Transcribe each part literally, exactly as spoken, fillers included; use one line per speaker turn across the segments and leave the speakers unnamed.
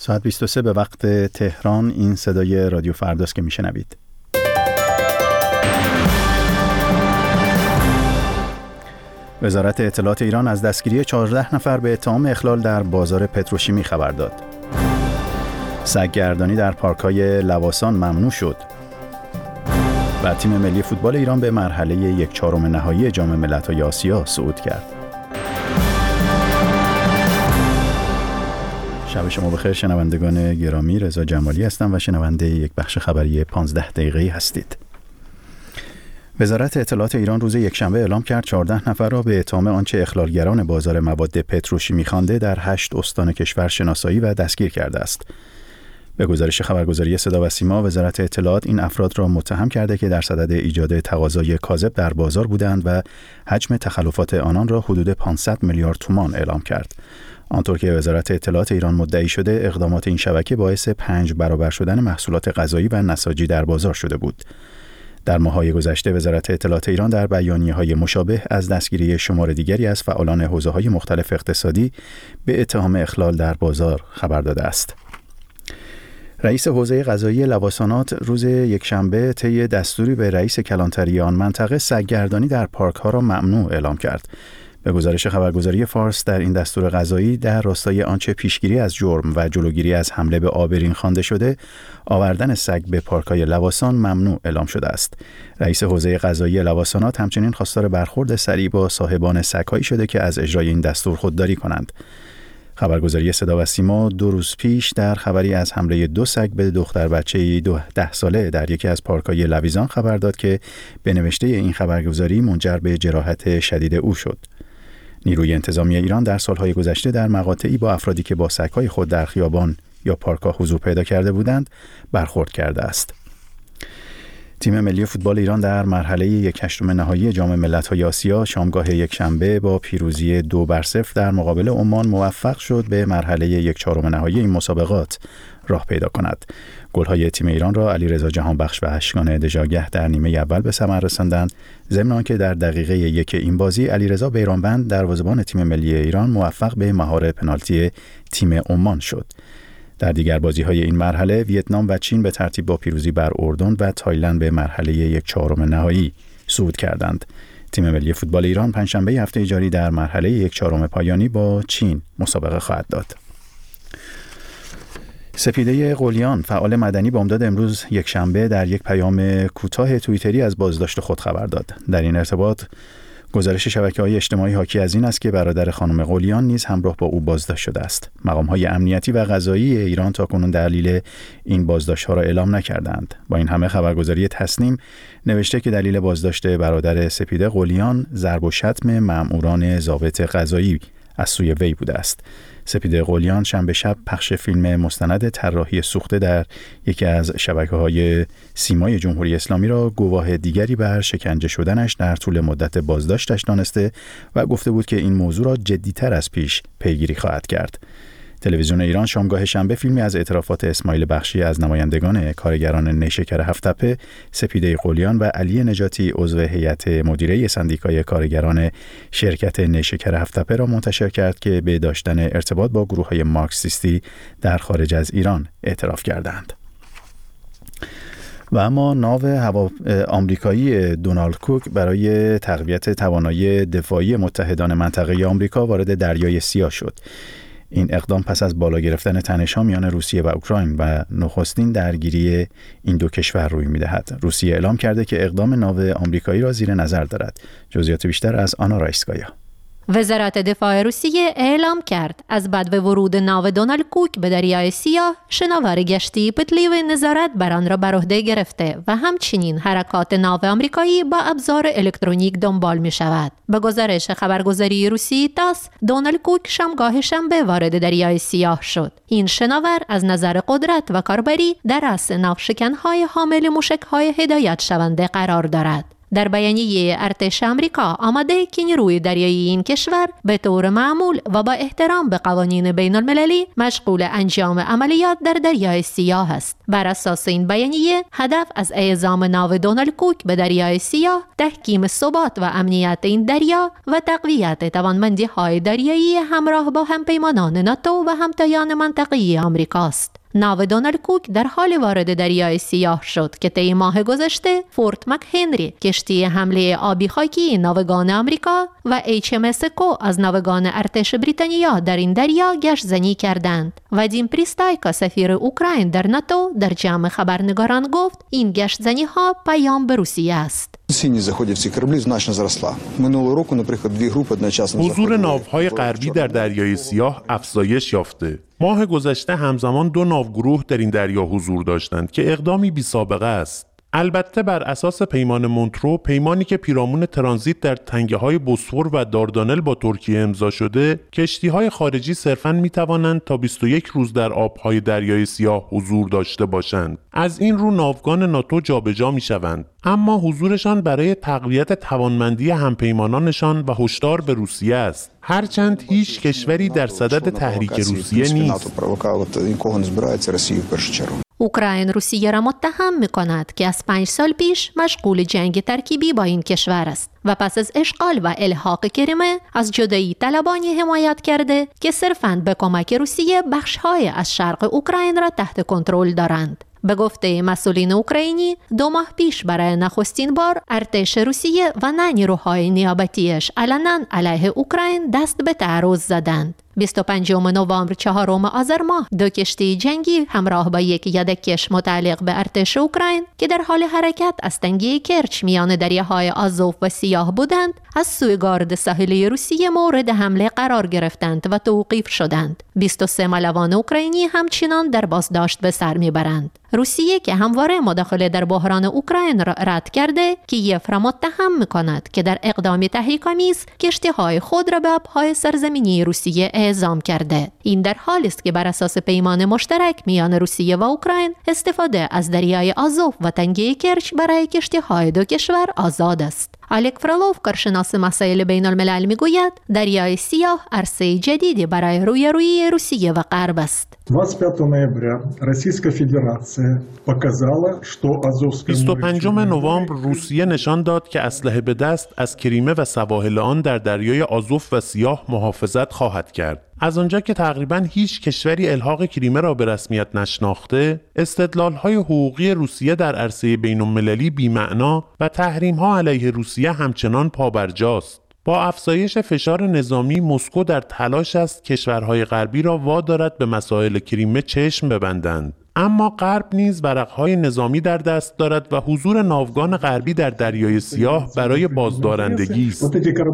ساعت بیست و سه به وقت تهران. این صدای رادیو فرداست که میشنوید. وزارت اطلاعات ایران از دستگیری چهارده نفر به اتهام اخلال در بازار پتروشیمی خبر داد. سگ‌گردانی در پارک‌های لواسان ممنوع شد. و تیم ملی فوتبال ایران به مرحله یک چهارم نهایی جام ملت‌های آسیا صعود کرد. شب شما بخیر شنوندگان گرامی، رضا جمالی هستم و شنونده یک بخش خبری پانزده دقیقه‌ای هستید. وزارت اطلاعات ایران روز یکشنبه اعلام کرد چهارده نفر را به اتهام آنچه اخلالگران بازار مواد پتروشیمی خوانده در هشت استان کشور شناسایی و دستگیر کرده است. به گزارش خبرگزاری صدا و سیما، وزارت اطلاعات این افراد را متهم کرده که در صدد ایجاد تقاضای کاذب در بازار بودند و حجم تخلفات آنان را حدود پانصد میلیارد تومان اعلام کرد. آنطور که وزارت اطلاعات ایران مدعی شده، اقدامات این شبکه باعث پنج برابر شدن محصولات غذایی و نساجی در بازار شده بود. در ماه‌های گذشته وزارت اطلاعات ایران در بیانیه‌های مشابه از دستگیری شمار دیگری از فعالان حوزه‌های مختلف اقتصادی به اتهام اخلال در بازار خبر داده است. رئیس حوزه قضایی لواسانات روز یکشنبه طی دستوری به رئیس کلانتری آن منطقه سگ‌گردانی در پارک‌ها را ممنوع اعلام کرد. به گزارش خبرگزاری فارس، در این دستور قضایی در راستای آنچه پیشگیری از جرم و جلوگیری از حمله به آبرین خوانده شده، آوردن سگ به پارک‌های لواسان ممنوع اعلام شده است. رئیس حوزه قضایی لواسانات همچنین خواستار برخورد سریع با صاحبان سگ‌هایی شده که از اجرای این دستور خودداری کنند. خبرگزاری صدا و سیما دو روز پیش در خبری از حمله دو سگ به دختر بچه‌ای ده ساله در یکی از پارک‌های لویزان خبر داد که به نوشته این خبرگزاری منجر به جراحت شدید او شد. نیروی انتظامی ایران در سالهای گذشته در مقاطعی با افرادی که با سگ‌های خود در خیابان یا پارک‌ها حضور پیدا کرده بودند برخورد کرده است. تیم ملی فوتبال ایران در مرحله یک هشتم نهایی جام ملت‌های آسیا شامگاه یکشنبه با پیروزی دو بر صفر در مقابل عمان موفق شد به مرحله یک چهارم نهایی این مسابقات راه پیدا کند. گل‌های تیم ایران را علیرضا جهانبخش و اشکان دژاگه در نیمه اول به ثمر رساندند، ضمن آنکه در دقیقه یک این بازی علیرضا بیرانوند دروازه‌بان تیم ملی ایران موفق به مهار پنالتی تیم عمان شد. در دیگر بازی‌های این مرحله ویتنام و چین به ترتیب با پیروزی بر اردن و تایلند به مرحله یک چهارم نهایی صعود کردند. تیم ملی فوتبال ایران پنجشنبه هفته جاری در مرحله یک چهارم پایانی با چین مسابقه خواهد داد. سپیده قلیان، فعال مدنی، بامداد امروز یکشنبه در یک پیام کوتاه توییتری از بازداشت خود خبر داد. در این ارتباط گزارش شبکه‌های اجتماعی حاکی از این است که برادر خانم قلیان نیز همراه با او بازداشت شده است. مقام‌های امنیتی و قضایی ایران تاکنون دلیل این بازداشت‌ها را اعلام نکردند. با این همه خبرگزاری تصنیم نوشته که دلیل بازداشت برادر سپیده قلیان ضرب و شتم مأموران ضابط قضایی از سوی وی بوده است. سپیده قلیان شنبه شب پخش فیلم مستند طراحی سوخته در یکی از شبکه‌های سیمای جمهوری اسلامی را گواه دیگری بر شکنجه شدنش در طول مدت بازداشتش دانسته و گفته بود که این موضوع را جدی‌تر از پیش پیگیری خواهد کرد. تلویزیون ایران شامگاه شنبه فیلمی از اعترافات اسماعیل بخشی از نمایندگان کارگران نیشکر هفت‌تپه، سپیده قلیان و علی نجاتی عضو هیئت مدیره سندیکای کارگران شرکت نیشکر هفت‌تپه را منتشر کرد که به داشتن ارتباط با گروه‌های مارکسیستی در خارج از ایران اعتراف کردند. و اما ناو هوا آمریکایی دونالد کوک برای تقویت توانایی دفاعی متحدان منطقه آمریکا وارد دریای سیاه شد. این اقدام پس از بالا گرفتن تنش‌ها میان روسیه و اوکراین و نخستین درگیری این دو کشور روی می‌دهد. روسیه اعلام کرده که اقدام ناو آمریکایی را زیر نظر دارد. جزئیات بیشتر از آنا رایسکایا.
وزارت دفاع روسیه اعلام کرد از بعد ورود ناو دونالد کوک به دریای سیاه، شناور گشتی پتلی و نظارت بر آن را بر عهده گرفته و همچنین حرکات ناو آمریکایی با ابزار الکترونیک دنبال می شود. به گزارش خبرگزاری روسی تاس، دونالد کوک شامگاه شنبه وارد دریای سیاه شد. این شناور از نظر قدرت و کاربری در رأس ناوشکن‌های حامل موشک‌های هدایت شونده قرار دارد. در بیانیه ارتش آمریکا آمده که نیروی دریایی این کشور به طور معمول و با احترام به قوانین بین المللی مشغول انجام عملیات در دریای سیاه است. بر اساس این بیانیه هدف از اعزام ناو دونالد کوک به دریای سیاه تحکیم ثبات و امنیت این دریا و تقویت توانمندی‌های دریایی همراه با همپیمانان ناتو و همتایان منطقه‌ای آمریکاست. ناو دونالد کوک در حال وارد دریای سیاه شد که طی ماه گذشته فورت مک هنری کشتی حمله آبی خاکی ناوگان آمریکا و اچ ام اس کو از ناوگان ارتش بریتانیا در این دریا گشت‌زنی کردند. وادیم پریستایکا سفیر اوکراین در ناتو در جمع خبرنگاران گفت این گشت‌زنی‌ها پیام به روسیه است.
حضور ناوهای غربی در دریای سیاه افزایش یافته. ماه گذشته همزمان دو ناوگروه در این دریا حضور داشتند که اقدامی بی سابقه است. البته بر اساس پیمان مونترو، پیمانی که پیرامون ترانزیت در تنگه‌های بوسفور و داردانل با ترکیه امضا شده، کشتی‌های خارجی صرفاً می‌توانند تا بیست و یک روز در آب‌های دریای سیاه حضور داشته باشند. از این رو ناوگان ناتو جابجا می‌شوند، اما حضورشان برای تقویت توانمندی همپیمانانشان و هشدار به روسیه است. هرچند هیچ کشوری در صدد تحریک روسیه نیست.
اوکراین روسیه را متهم می‌کند که از پنج سال پیش مشغول جنگ ترکیبی با این کشور است و پس از اشغال و الحاق کریمه از جدایی طلبانی حمایت کرده که صرفاً به کمک روسیه بخش‌های از شرق اوکراین را تحت کنترل دارند. به گفته مسئولین اوکراینی، دو ماه پیش برای نخستین بار ارتش روسیه و نه نیروهای نیابتیش علنا علیه اوکراین دست به تعرض زدند. بیست و پنجم نوامبر چهارم آذر ماه دو کشتی جنگی همراه با یک یدککش متعلق به ارتش اوکراین که در حال حرکت از تنگه کرچ میان دریاهای آزوف و سیاه بودند از سوی گارد ساحلی روسیه مورد حمله قرار گرفتند و توقیف شدند. بیست و سه ملوان اوکراینی همچنان در بازداشت به سر میبرند. روسیه که همواره مداخله در بحران اوکراین را رد کرده، کیف را متهم می‌کند که در اقدام تحریک‌آمیز کشتی‌های خود را به آب‌های سرزمینی روسیه اعزام کرده. این در حالی است که بر اساس پیمان مشترک میان روسیه و اوکراین استفاده از دریای آزوف و تنگه کرچ برای کشتی‌های دو کشور آزاد است. الک فرالوف، کارشناس مسائل بین الملل، میگوید دریای سیاه عرصه جدیدی برای رویارویی روسیه و غرب است.
بیست و پنجم نوامبر روسیه نشان داد که اسلحه به دست از کریمه و سواحل آن در دریای آزوف و سیاه محافظت خواهد کرد. از آنجا که تقریباً هیچ کشوری الحاق کریمه را به رسمیت نشناخته، استدلال‌های حقوقی روسیه در عرصه بین‌المللی بی‌معنا و تحریم‌ها علیه روسیه همچنان پابرجاست. با افزایش فشار نظامی، مسکو در تلاش است کشورهای غربی را وادارد به مسائل کریمه چشم ببندند. اما غرب نیز ورق‌های نظامی در دست دارد و حضور ناوگان غربی در دریای سیاه برای بازدارندگی است.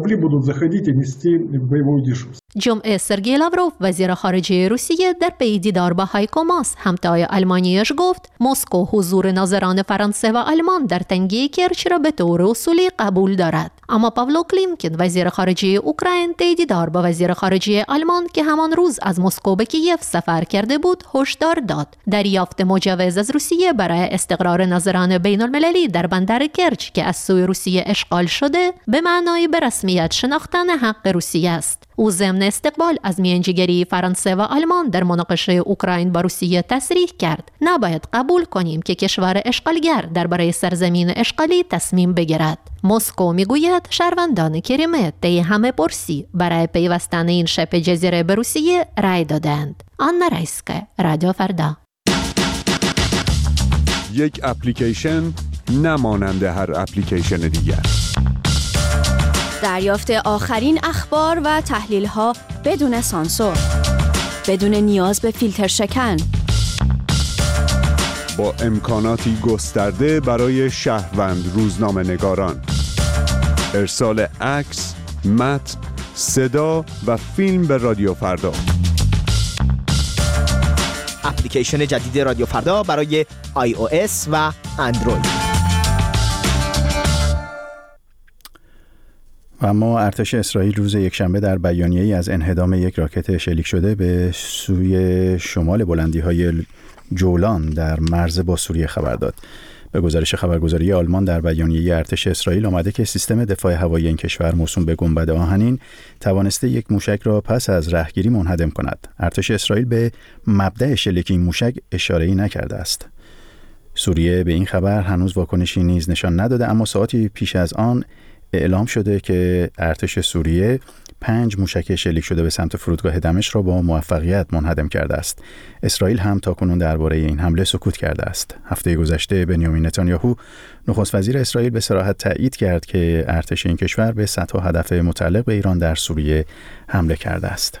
جمعه سرگئی لاوروف، وزیر خارجه روسیه، در پی دیدار با هایکو ماس، همتای آلمانیش، گفت مسکو حضور ناظران فرانسه و آلمان در تنگه کرچ را به طور اصولی قبول دارد. اما پاولو کلیمکین، وزیر خارجه اوکراین، طی دیدار با وزیر خارجه آلمان که همان روز از مسکو به کیف سفر کرده بود، هشدار داد دریافت مجوز از روسیه برای استقرار ناظران بین المللی در بندر کرچ که از سوی روسیه اشغال شده به معنای به رسمیت شناختن حق روسیه است. او ضمن استقبال از میانجیگری فرانسه و آلمان در مناقشه اوکراین با روسیه تصریح کرد نباید قبول کنیم که کشور اشغالگر درباره سرزمین اشغالی تصمیم بگیرد. مسکو میگوید شهروندان کریمه طی همه پرسی برای پیوستن این شبه جزیره به روسیه رای دادند. آنا رایسکه، رادیو فردا.
یک اپلیکیشن نمانند هر اپلیکیشن دیگر.
دریافت آخرین اخبار و تحلیل‌ها بدون سانسور، بدون نیاز به فیلتر شکن،
با امکاناتی گسترده برای شهروند روزنامه‌نگاران. ارسال عکس، متن، صدا و فیلم به رادیو فردا.
اپلیکیشن جدید رادیو فردا برای آی او اس و اندروید.
و اما ارتش اسرائیل روز یکشنبه در بیانیه‌ای از انهدام یک راکت شلیک شده به سوی شمال بلندی‌های جولان در مرز با سوریه خبر داد. به گزارش خبرگزاری آلمان در بیانیه ارتش اسرائیل آمده که سیستم دفاع هوایی این کشور موسوم به گنبد آهنین توانسته یک موشک را پس از رهگیری منهدم کند. ارتش اسرائیل به مبدأ شلیک این موشک اشاره‌ای نکرده است. سوریه به این خبر هنوز واکنشی نیز نشان نداده، اما ساعتی پیش از آن اعلام شده که ارتش سوریه پنج موشک شلیک شده به سمت فرودگاه دمشق را با موفقیت منهدم کرده است. اسرائیل هم تاکنون درباره این حمله سکوت کرده است. هفته گذشته بنیامین نتانیاهو نخست وزیر اسرائیل به صراحت تایید کرد که ارتش این کشور به صدها هدف متعلق به ایران در سوریه حمله کرده است.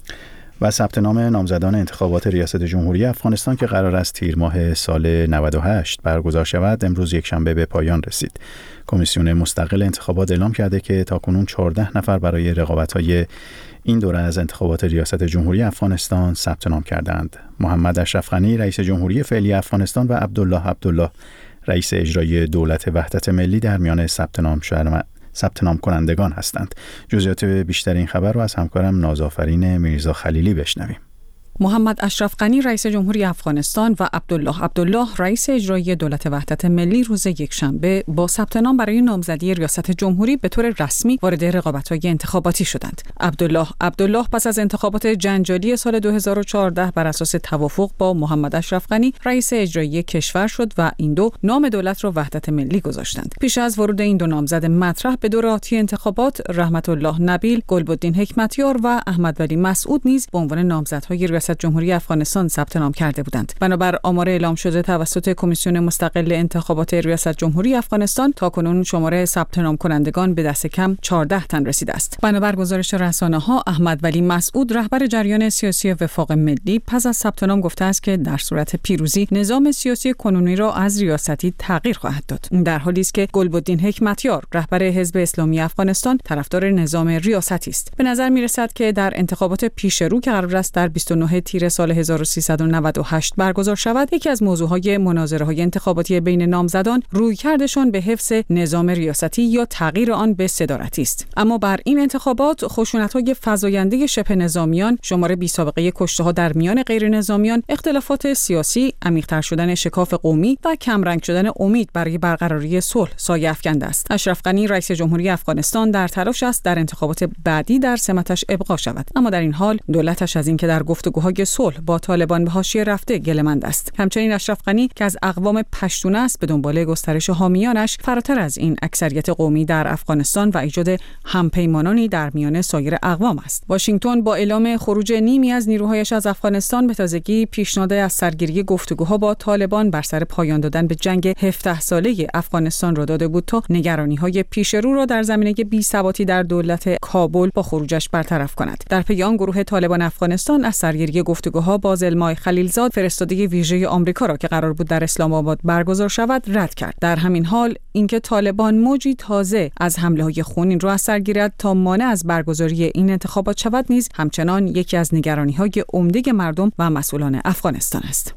و ثبت نام نامزدان انتخابات ریاست جمهوری افغانستان که قرار است تیر ماه سال نود و هشت برگزار شود امروز یکشنبه به پایان رسید. کمیسیون مستقل انتخابات اعلام کرده که تاکنون چهارده نفر برای رقابت‌های این دوره از انتخابات ریاست جمهوری افغانستان ثبت نام کردند. محمد اشرف غنی رئیس جمهوری فعلی افغانستان و عبدالله عبدالله رئیس اجرایی دولت وحدت ملی در میان ثبت نام شدن ثبت نام کنندگان هستند. جزئیات بیشتر این خبر رو از همکارم نازآفرین میرزا خلیلی بشنویم.
محمد اشرف غنی رئیس جمهوری افغانستان و عبدالله عبدالله رئیس اجرایی دولت وحدت ملی روز یکشنبه با ثبت نام برای نامزدی ریاست جمهوری به طور رسمی وارد رقابت‌های انتخاباتی شدند. عبدالله عبدالله پس از انتخابات جنجالی سال دو هزار و چهارده بر اساس توافق با محمد اشرف غنی رئیس اجرایی کشور شد و این دو نام دولت را وحدت ملی گذاشتند. پیش از ورود این دو نامزد مطرح به دور آتی انتخابات، رحمت الله نبیل، گلبدین حکمتیار و احمد ولی مسعود نیز به عنوان نامزدهای ریاست جمهوری افغانستان ثبت نام کرده بودند. بنابر آمار اعلام شده توسط کمیسیون مستقل انتخابات ریاست جمهوری افغانستان تاکنون شماره ثبت نام کنندگان به دست کم چهارده تن رسیده است. بنابر گزارش رسانه‌ها احمد ولی مسعود رهبر جریان سیاسی وفاق ملی پس از ثبت نام گفته است که در صورت پیروزی نظام سیاسی کنونی را از ریاستی تغییر خواهد داد. این در حالی است که گلبدین حکمتیار رهبر حزب اسلامی افغانستان طرفدار نظام ریاستی است. به نظر می‌رسد که در انتخابات پیش رو که قرار است در بیست و نه تیر سال هزار و سیصد و نود و هشت برگزار شود، یکی از موضوعهای مناظره‌های انتخاباتی بین نامزدان رویکردشان به حفظ نظام ریاستی یا تغییر آن به صدارتی است. اما بر این انتخابات خشونت‌های فزاینده شبه نظامیان، شمار بی‌سابقه کشته‌ها در میان غیر نظامیان، اختلافات سیاسی، عمیق‌تر شدن شکاف قومی و کمرنگ شدن امید برای برقراری صلح سایه افکنده است. اشرف غنی رئیس جمهوری افغانستان در تلاش است در انتخابات بعدی در سمتش ابقا شود، اما در این حال دولتش از اینکه در گفتگوهای صلح با طالبان به حاشیه رفته گله‌مند است. همچنین اشرف غنی که از اقوام پشتون است به دنبال گسترش حامیانش فراتر از این اکثریت قومی در افغانستان و ایجاد همپیمانانی در میان سایر اقوام است. واشنگتن با اعلام خروج نیمی از نیروهایش از افغانستان به تازگی پیشنهاد از سرگیری گفتگوها با طالبان بر سر پایان دادن به جنگ هفده ساله افغانستان را داده بود تا نگرانی‌های پیش رو را در زمینه بی‌ثباتی در دولت کابل با خروجش برطرف کند. در پی آن گروه طالبان افغانستان از سرگیری گفتگوها با زلمای خلیلزاد فرستاده ویژه آمریکا را که قرار بود در اسلام آباد برگزار شود رد کرد. در همین حال اینکه طالبان موجی تازه از حمله‌های خونین را از سر گیرد تا مانع از برگزاری این انتخابات شود نیز همچنان یکی از نگرانی‌های عمده مردم و مسئولان افغانستان است.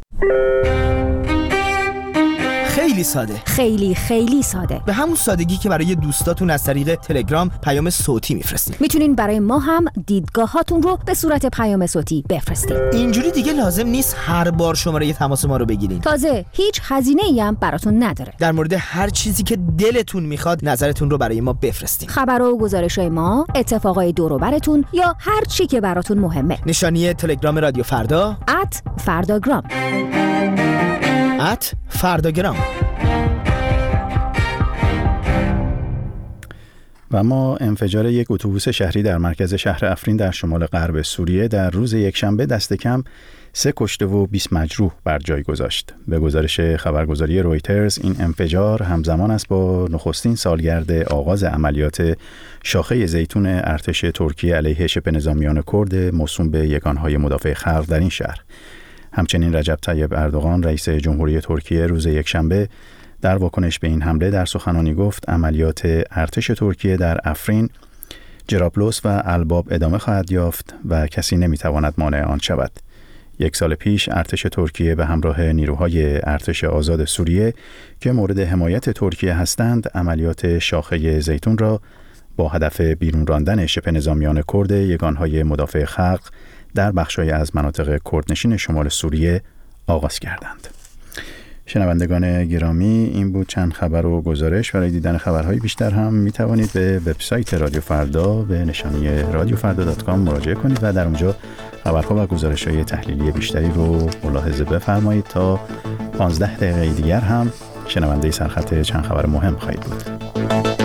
خیلی ساده،
خیلی خیلی ساده،
به همون سادگی که برای دوستاتون از طریق تلگرام پیام صوتی میفرستید.
میتونین برای ما هم دیدگاهاتون رو به صورت پیام صوتی بفرستید.
اینجوری دیگه لازم نیست هر بار شماره تماس ما رو بگیرین.
تازه هیچ هزینه‌ای هم براتون نداره.
در مورد هر چیزی که دلتون میخواد نظرتون رو برای ما بفرستین.
خبر و گزارش‌های ما، اتفاقای دور و براتون یا هر چی که براتون مهمه.
نشانی تلگرام رادیو فردا
ات فرداگرام
ات فرداگرام.
و اما انفجار یک اتوبوس شهری در مرکز شهر افرین در شمال غرب سوریه در روز یکشنبه دست کم سه کشته و بیست مجروح بر جای گذاشت. به گزارش خبرگزاری رویترز این انفجار همزمان است با نخستین سالگرد آغاز عملیات شاخه زیتون ارتش ترکیه علیه شبه نظامیان کرد موسوم به یگانهای مدافع خلق در این شهر. همچنین رجب طیب اردوغان رئیس جمهوری ترکیه روز یکشنبه در واکنش به این حمله در سخنرانی گفت عملیات ارتش ترکیه در افرین، جرابلس و الباب ادامه خواهد یافت و کسی نمیتواند مانع آن شود. یک سال پیش ارتش ترکیه به همراه نیروهای ارتش آزاد سوریه که مورد حمایت ترکیه هستند عملیات شاخه زیتون را با هدف بیرون راندن شبه نظامیان کرد یگانهای مدافع خلق در بخش‌های از مناطق کردنشین شمال سوریه آغاز کردند. شنوندگان گرامی، این بود چند خبر و گزارش. برای دیدن خبرهای بیشتر هم می توانید به وبسایت رادیو فردا به نشانی رادیو فردا دات کام مراجعه کنید و در اونجا خبرها و گزارش‌های تحلیلی بیشتری رو ملاحظه بفرمایید. تا پانزده دقیقه دیگر هم شنونده سرخط چند خبر مهم خواهید بود.